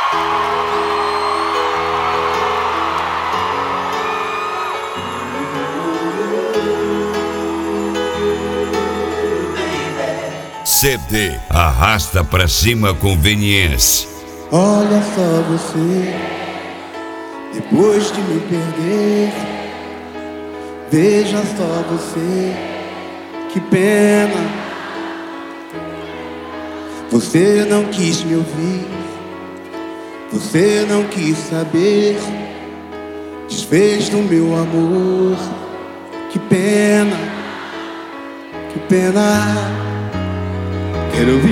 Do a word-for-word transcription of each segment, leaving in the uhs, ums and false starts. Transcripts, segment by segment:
C D Arrasta Pra Cima Conveniência. Olha só você, depois de me perder. Veja só você, que pena. Você não quis me ouvir, você não quis saber. Desfez do meu amor, que pena, que pena. Quero ouvir.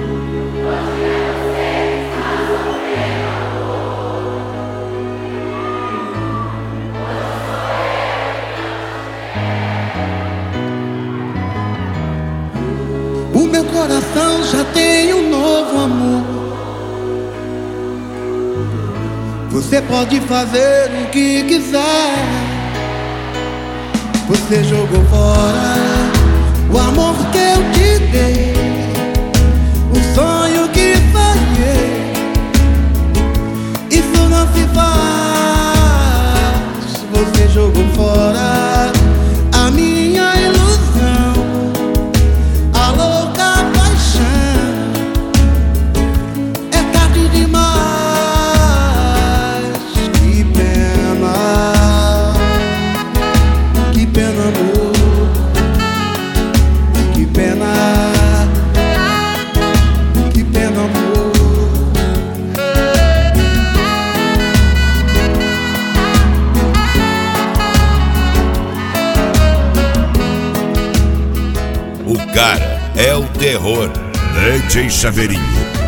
O meu coração já tem um novo amor. Você pode fazer o que quiser. Você jogou fora o amor que eu te dei, o sonho que sonhei. Isso não se faz. Você jogou fora a minha ilusão, a louca paixão. É tarde demais. Que pena, que pena, amor. Que pena, que pena, amor. O cara é o terror. D J Chaveirinho.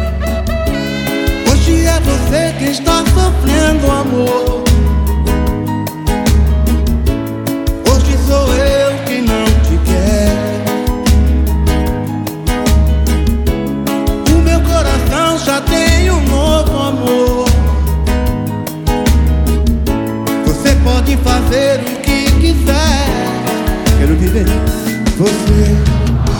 Hoje é você que está sofrendo, amor. Hoje sou eu que não te quero. O meu coração já tem um novo amor. Você pode fazer o que quiser. Quero viver você.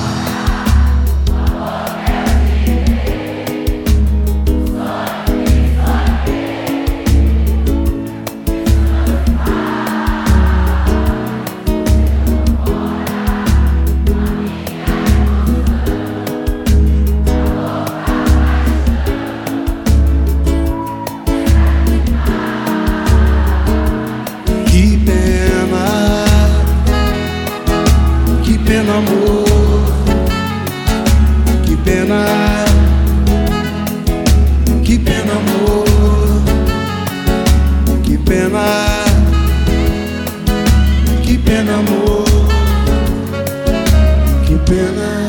Que pena, que pena, amor. Que pena, que pena, amor. Que pena, que pena, amor. Que pena.